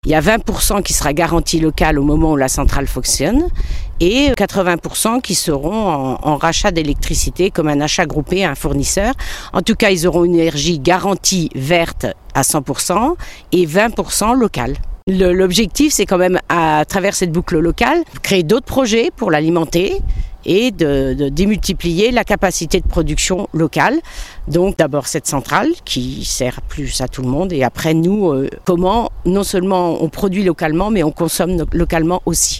Il y a 20% qui sera garantie locale au moment où la centrale fonctionne et 80% qui seront en rachat d'électricité comme un achat groupé à un fournisseur. En tout cas, ils auront une énergie garantie verte à 100% et 20% locale. L'objectif, c'est quand même, à travers cette boucle locale, créer d'autres projets pour l'alimenter et de démultiplier la capacité de production locale. Donc d'abord cette centrale qui sert plus à tout le monde et après nous, comment non seulement on produit localement mais on consomme localement aussi.